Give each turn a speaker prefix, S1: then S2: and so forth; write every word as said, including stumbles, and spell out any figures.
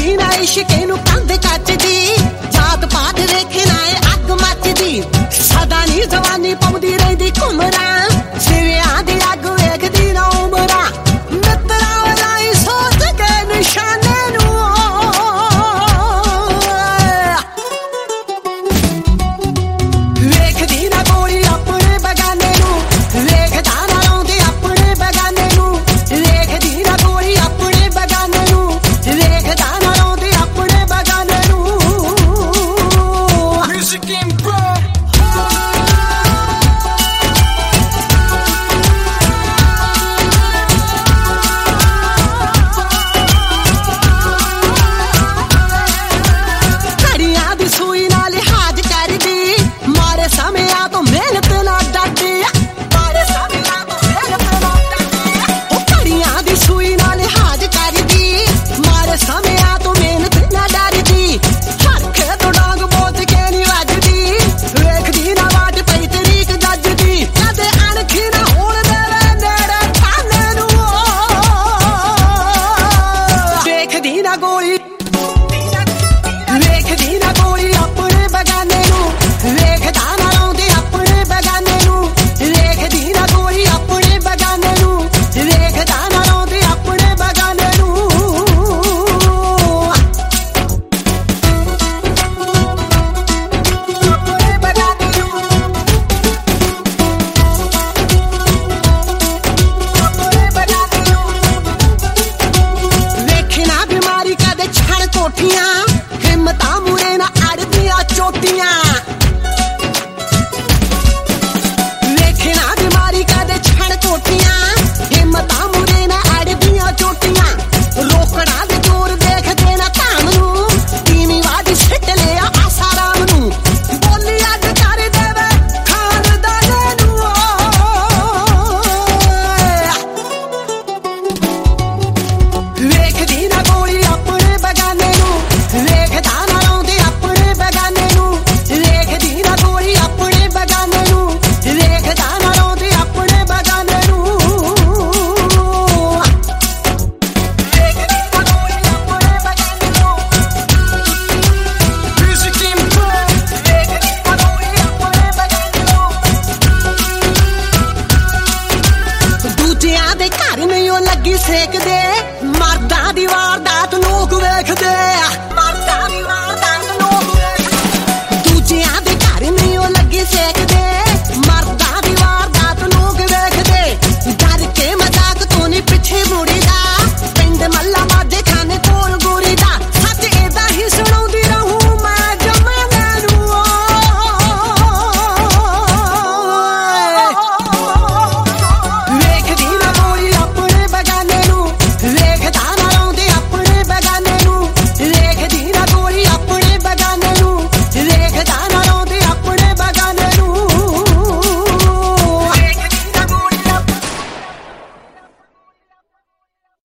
S1: ਵੇਖਦੀ ਨਾ ਇਸ਼ਕੇ ਨੂੰ ਕੰਧ ਕੱਚਦੀ ਜਾਤ ਪਾਤ ਵੇਖੇ ਨਾ ਅੱਗ ਮੱਚਦੀ ਸਦਾ ਨੀ ਜਵਾਨੀ ਪਾਉਂਦੀ ਰਹਿੰਦੀ ਘੁੰਮਰਾਂ ਸਿਵਿਆਂ ਦੀ ਅੱਗ ਵੇਖਦੀ ਨਾ ਉਮਰਾਂ ਮਿੱਤਰਾਂ ਵਲਾਈ ਸੋਚ ਕੇ ਨਿਸ਼ਾਨੇ ਨੂੰ ਵੇਖਦੀ ਨਾ ਗੋਲੀ ਆਪਣੇ ਬਗਾਨੇ ਨੂੰ ਵੇਖਦਾ ਨਾ ਲਾਉਂਦੇ ਆਪਣੇ ਬਗਾਨੇ ਨੂੰ ਵੇਖਦੀ ਨਾ ਗੋਲੀ ਆਪਣੇ ਬਗਾਨੇ ਨੂੰ ਵੇਖਦਾ ਨਾ ਲਾਉਂਦੇ ਆਪਣੇ ਬਗਾਨੇ ਨੂੰ Music and bro ਘੜੀਆਂ ਦੀ ਸੂਈ ਨਾਲ ਲਿਹਾਜ਼ ਕਰਦੀ ਮਾਰੇ ਸਮਿਆਂ ਤੋਂ ਮਿਹਨਤ ਨਾ ਡਰਦੀ ਮਾਰੇ ਸਮਿਆਂ ਤੋਂ ਮਿਹਨਤ ਨਾ ਡਰਦੀ ਉਹ ਘੜੀਆਂ ਦੀ ਸੂਈ ਨਾਲ ਲਿਹਾਜ਼ ਕਰਦੀ ਮਾਰੇ ਸਮਿਆਂ ਤੋਂ ਮਿਹਨਤ ਨਾ ਡਰਦੀ ਹੱਥ ਤੋਂ ਡਾਂਗ ਬੋਝ ਕੇ ਨੀ ਵੱਜਦੀ ਵੇਖਦੀ ਨਾ ਵਾਟ ਪਈ ਤਰੀਕ ਜੱਜਦੀ ਕਦੇ ਅਣਖੀ ਨਾ ਹੋਣ ਦੇਵੇ ਨੇੜੇ ਖਾਨੇ ਨੂੰ ਵੇਖਦੀ ਨਾ ਗੋਲੀ ਵੇਖਦੀ ਨਾ ਗੋਲੀ ਆਪਣੇ ਬਗਾਨੇ ਨੂੰ ਵੇਖਦਾ ਨਾ ਲਾਉਂਦੇ ਆਪਣੇ ਬਗਾਨੇ ਨੂੰ ਵੇਖਦੀ ਨਾ ਗੋਲੀ ਆਪਣੇ ਬਗਾਨੇ ਨੂੰ ਵੇਖਦਾ ਨਾ ਲਾਉਂਦੇ ਆਪਣੇ ਬਗਾਨੇ ਨੂੰ ਆਪਣੇ ਬਗਾਨੇ ਨੂੰ ਆਪਣੇ ਬਗਾਨੇ ਨੂੰ ਵੇਖਣਾ ਬਿਮਾਰੀ ਕਦੇ ਛਣ ਕੋਠੀਆਂ